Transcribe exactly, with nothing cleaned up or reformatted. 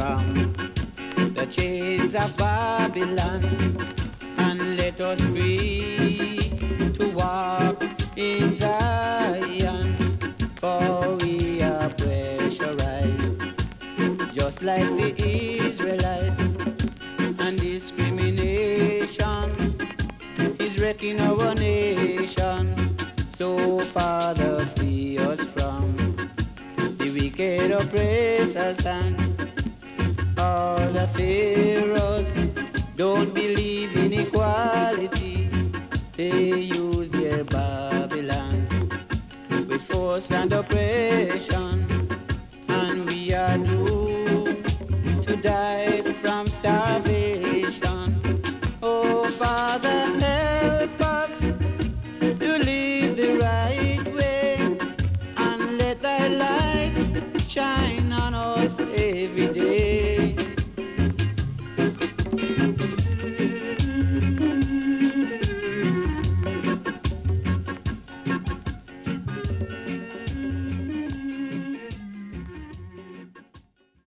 from the chains of Babylon, and let us free to walk in Zion, for we are pressurized just like the Israelites, and discrimination is wrecking our nation. So Father, free us from the wicked oppressor's hand. All the pharaohs don't believe in equality. They use their Babylons with force and oppression, and we are doomed to die from starvation. Oh Father, help us to live the right way, and let thy light shine on us every